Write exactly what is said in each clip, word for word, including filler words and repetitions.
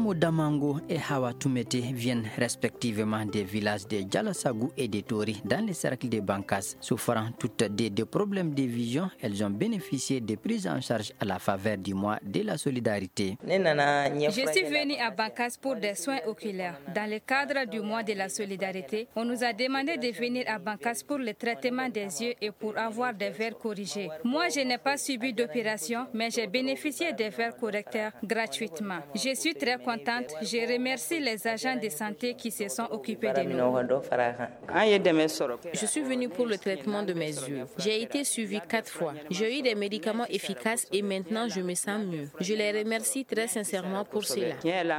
Adamo Damango et Hawa Toumete viennent respectivement des villages de Djalasagou et de Tori dans les cercles de Bankas. Souffrant toutes deux de problèmes de vision, elles ont bénéficié de prises en charge à la faveur du mois de la solidarité. Je suis venue à Bankas pour des soins oculaires. Dans le cadre du mois de la solidarité, on nous a demandé de venir à Bankas pour le traitement des yeux et pour avoir des verres corrigés. Moi, je n'ai pas subi d'opération, mais j'ai bénéficié des verres correcteurs gratuitement. Je suis très contente. Je remercie les agents de santé qui se sont occupés de nous. Je suis venue pour le traitement de mes yeux. J'ai été suivie quatre fois. J'ai eu des médicaments efficaces et maintenant je me sens mieux. Je les remercie très sincèrement pour cela.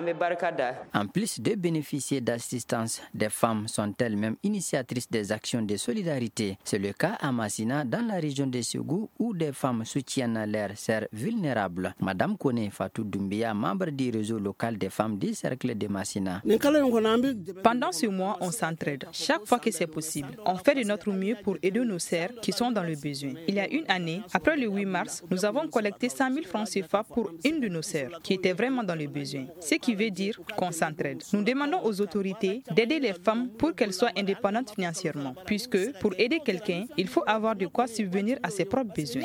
En plus de bénéficier d'assistance, des femmes sont elles-mêmes initiatrices des actions de solidarité. C'est le cas à Massina, dans la région de Ségou, où des femmes soutiennent leurs sœurs vulnérables. Madame Kone Fatou Doumbia, membre du réseau local des femmes du cercle de Massina. Pendant ce mois, on s'entraide. Chaque fois que c'est possible, on fait de notre mieux pour aider nos sœurs qui sont dans le besoin. Il y a une année, après le huit mars, nous avons collecté cent mille francs C F A pour une de nos sœurs qui était vraiment dans le besoin. Ce qui veut dire qu'on s'entraide. Nous demandons aux autorités d'aider les femmes pour qu'elles soient indépendantes financièrement, puisque pour aider quelqu'un, il faut avoir de quoi subvenir à ses propres besoins.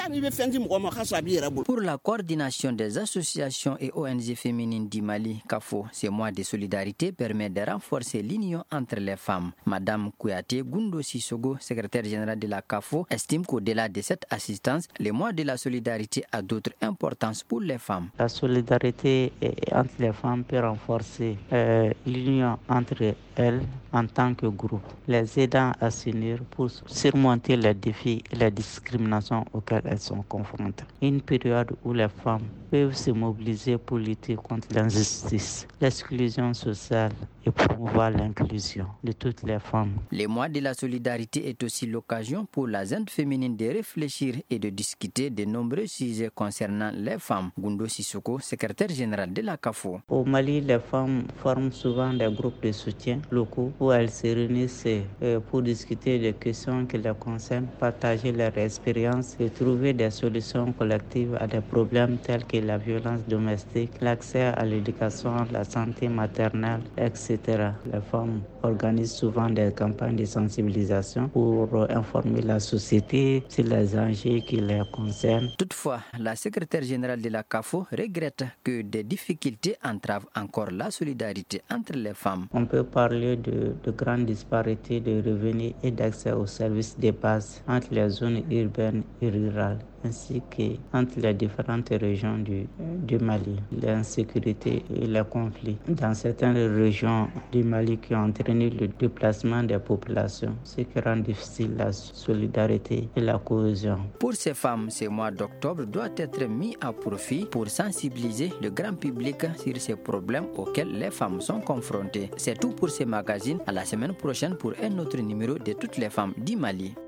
Pour la coordination des associations et O N G féminines du Mali, CAFO, ce mois de solidarité permet de renforcer l'union entre les femmes. Madame Kouyaté Gundo Sissogo, secrétaire générale de la CAFO, estime qu'au-delà de cette assistance, le mois de la solidarité a d'autres importances pour les femmes. La solidarité entre les femmes peut renforcer euh, l'union entre elles en tant que groupe, les aidant à s'unir pour surmonter les défis et les discriminations auxquelles elles sont confrontées. Une période où les femmes peuvent se mobiliser pour lutter contre l'injustice, l'exclusion sociale et promouvoir l'inclusion de toutes les femmes. Le mois de la solidarité est aussi l'occasion pour la gente féminine de réfléchir et de discuter de nombreux sujets concernant les femmes. Gundo Sissoko, secrétaire général de la CAFO. Au Mali, les femmes forment souvent des groupes de soutien locaux où elles se réunissent pour discuter des questions qui les concernent, partager leurs expériences et trouver des solutions collectives à des problèmes tels que la violence domestique, l'accès à l'éducation, la santé maternelle, et cetera. Les femmes organisent souvent des campagnes de sensibilisation pour informer la société sur les enjeux qui les concernent. Toutefois, la secrétaire générale de la CAFO regrette que des difficultés entravent encore la solidarité entre les femmes. On peut parler de, de grandes disparités de revenus et d'accès aux services de base entre les zones urbaines et rurales, ainsi qu'entre les différentes régions du, du Mali. L'insécurité et les conflits dans certaines régions du Mali qui ont entraîné le déplacement des populations, ce qui rend difficile la solidarité et la cohésion. Pour ces femmes, ce mois d'octobre doit être mis à profit pour sensibiliser le grand public sur ces problèmes auxquels les femmes sont confrontées. C'est tout pour ce magazine. À la semaine prochaine pour un autre numéro de Toutes les femmes du Mali.